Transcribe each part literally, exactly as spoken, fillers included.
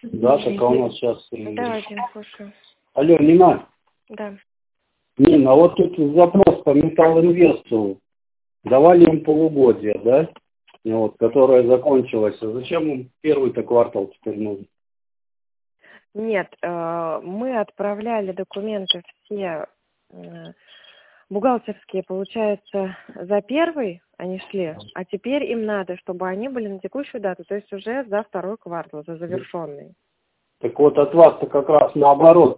Да, так а у нас сейчас... Давайте, слушаю. Алло, Нина? Да. Нина, а вот тут запрос по Металлинвесту. Давали им полугодие, да? Вот, которая закончилась. А зачем им первый-то квартал теперь нужен? Нет, э, мы отправляли документы все э, бухгалтерские, получается, за первый они шли, а теперь им надо, чтобы они были на текущую дату, то есть уже за второй квартал, за завершенный. Так вот от вас-то как раз наоборот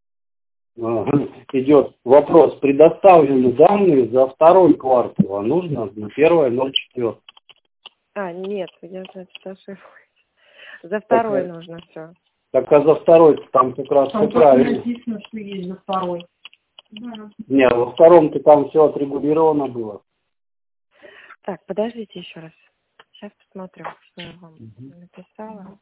идет вопрос. Предоставлены данные за второй квартал, а нужно на первое ноль четыре. А, нет, я, значит, ошиблась. За второй так, нужно все. Так а за второй там как раз там все правильно. Написано, что есть за второй. Да. Нет, во втором-то там все отрегулировано было. Так, подождите еще раз. Сейчас посмотрю, что я вам написала.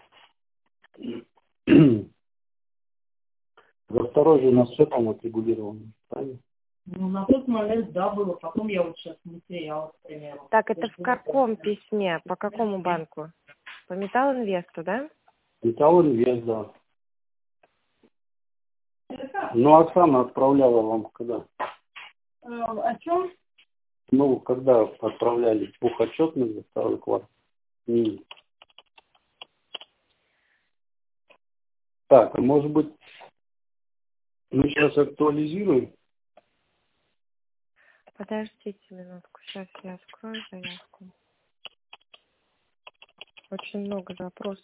За второй же у нас все там отрегулировано, правильно? Ну, на тот момент, да, было. Потом я вот сейчас материал, к примеру. Так, это в каком письме? По какому банку? По Металлинвесту, да? Металлинвест, да. Ну, Оксана отправляла вам когда? О чем? Ну, когда отправляли двухотчетный за второй квартал? Мини. Так, а может быть, мы сейчас актуализируем? Подождите минутку, сейчас я открою заявку. Очень много запросов.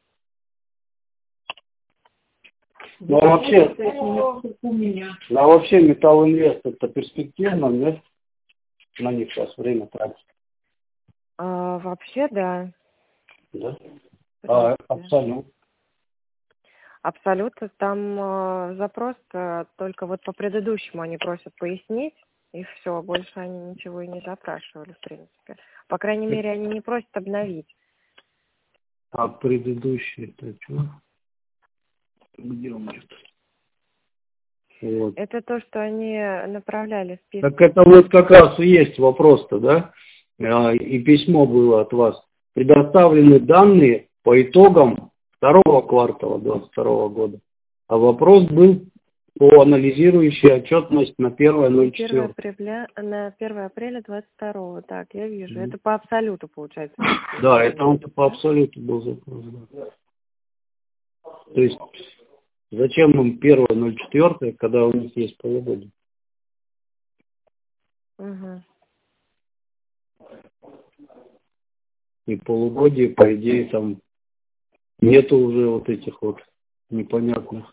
Ну, а вообще, ну, а вообще Металлинвест это перспективно, нет? На них сейчас время тратить. А, вообще, да. Да? А, абсолютно. Абсолютно. Там э, запрос -то только вот по предыдущему они просят пояснить, и все, больше они ничего и не запрашивали, в принципе. По крайней мере, они не просят обновить. А предыдущий это что? Где он идет? Вот. Это то, что они направляли список. Так это вот как раз и есть вопрос-то, да? И письмо было от вас. Предоставлены данные по итогам второго квартала двадцать второго года. А вопрос был по анализирующей отчетность на первое ноль четыре. На первое апреля двадцать второго. Так, я вижу. Mm-hmm. Это по абсолюту получается. Да, это он по абсолюту был запрос. Да. То есть зачем им первое ноль четыре, когда у них есть полугодие? Угу. И полугодие, по идее, там нету уже вот этих вот непонятных.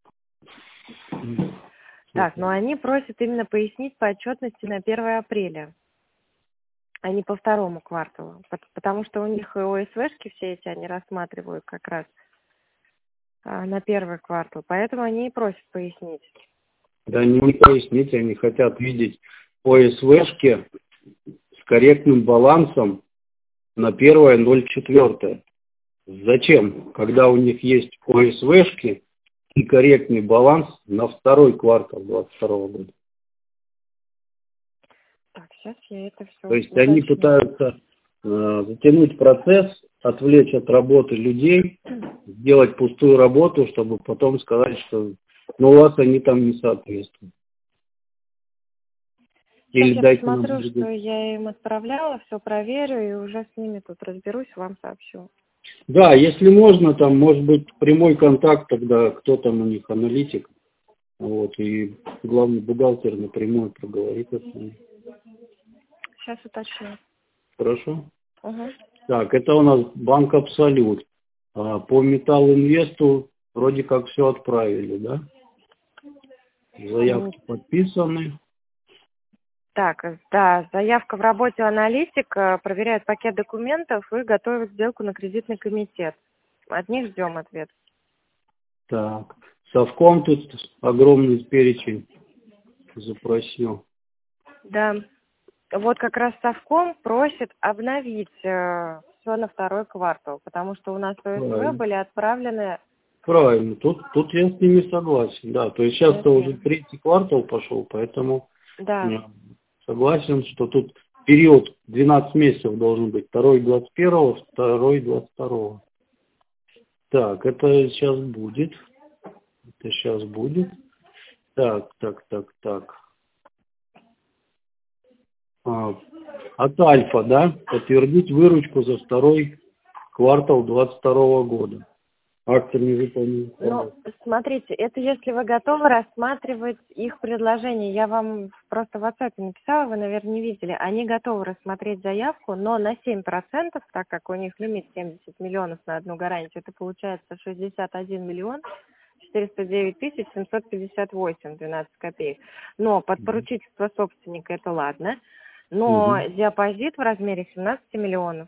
Так, но они просят именно пояснить по отчетности на первое апреля, а не по второму кварталу. Потому что у них ОСВшки все эти они рассматривают как раз на первый квартал. Поэтому они и просят пояснить. Да они не пояснить, они хотят видеть ОСВшки с корректным балансом на первое ноль четыре. Зачем? Когда у них есть ОСВшки и корректный баланс на второй квартал двадцать второго года. Так, сейчас я это все... То есть уточню. Они пытаются э, затянуть процесс, отвлечь от работы людей, сделать пустую работу, чтобы потом сказать, что ну, у вас они там не соответствуют. Или я посмотрю, что я им отправляла, все проверю и уже с ними тут разберусь, вам сообщу. Да, если можно, там может быть прямой контакт, тогда кто там у них аналитик, вот, и главный бухгалтер напрямую проговорит это с ним. Сейчас уточню. Хорошо? Угу. Так, это у нас банк Абсолют. А по Металлинвесту вроде как все отправили, да? Заявки mm. подписаны. Так, да, заявка в работе аналитика, проверяет пакет документов и готовит сделку на кредитный комитет. От них ждем ответ. Так, Совком тут огромный перечень запросил. Да, вот как раз Совком просит обновить э, все на второй квартал, потому что у нас ОСВ были отправлены... Правильно, тут, тут я с ними согласен, да. То есть сейчас-то уже третий квартал пошел, поэтому... Да. Согласен, что тут период двенадцать месяцев должен быть. Второй двадцать первого, второй двадцать второго. Так, это сейчас будет. Это сейчас будет. Так, так, так, так. А, от Альфа, да? Подтвердить выручку за второй квартал двадцать второго года. Акция не выполнена. Ну, смотрите, это если вы готовы рассматривать их предложение. Я вам просто в WhatsApp написала, вы, наверное, не видели. Они готовы рассмотреть заявку, но на семь процентов, так как у них лимит семьдесят миллионов на одну гарантию, это получается шестьдесят один миллион четыреста девять тысяч семьсот пятьдесят восемь двенадцать копеек. Но под поручительство собственника это ладно. Но Угу. депозит в размере семнадцать миллионов.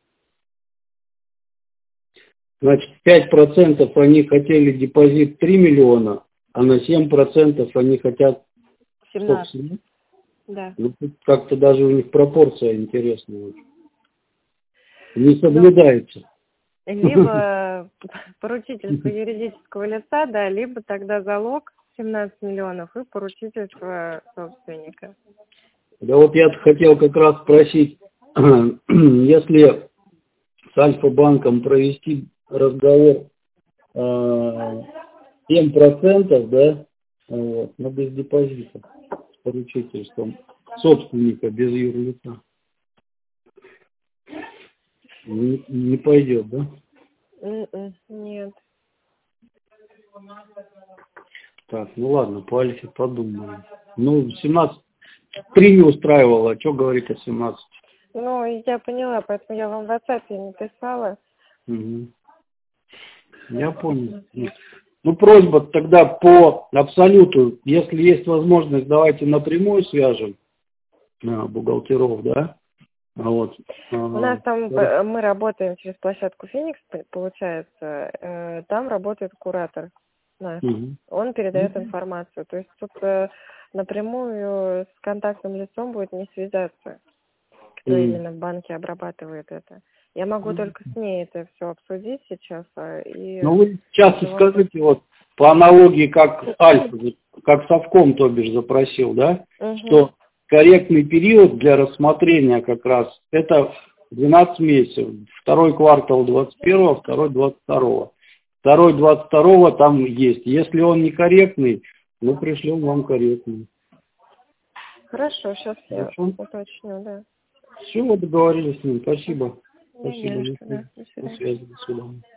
Значит, пять процентов они хотели депозит три миллиона, а на семь процентов они хотят семнадцать. собственно. Да. Ну, тут как-то даже у них пропорция интересная. Не соблюдается. Либо поручительство юридического лица, да, либо тогда залог семнадцать миллионов и поручительство собственника. Да вот я хотел как раз спросить, если с Альфа-банком провести разговор э, семь процентов, да, вот, но без депозита, с поручительством собственника, без юрлица, не, не пойдет, да? Mm-mm, нет. Так, ну ладно, по Альфе подумаем. Ну, семнадцать, три не устраивало, а что говорить о семнадцати? Ну, я поняла, поэтому я вам в WhatsApp написала. Угу. Я понял. Ну, просьба тогда по абсолюту, если есть возможность, давайте напрямую свяжем а, бухгалтеров, да? А вот. У нас там, мы работаем через площадку Феникс, получается, э, там работает куратор наш. Угу. Он передает угу. информацию. То есть тут э, напрямую с контактным лицом будет не связаться, кто угу. именно в банке обрабатывает это. Я могу угу. только с ней это все обсудить сейчас. И ну, вы сейчас скажите, вот, по аналогии, как Альфа, как Совком, то бишь, запросил, да, угу. что корректный период для рассмотрения как раз это двенадцать месяцев. Второй квартал двадцать первого, второй двадцать второго. Второй двадцать второго там есть. Если он некорректный, мы пришлем вам корректный. Хорошо, сейчас Хорошо. я уточню, да. Все, договорились с ним. Спасибо. Не Спасибо. что, да. До свидания. До связи. До свидания.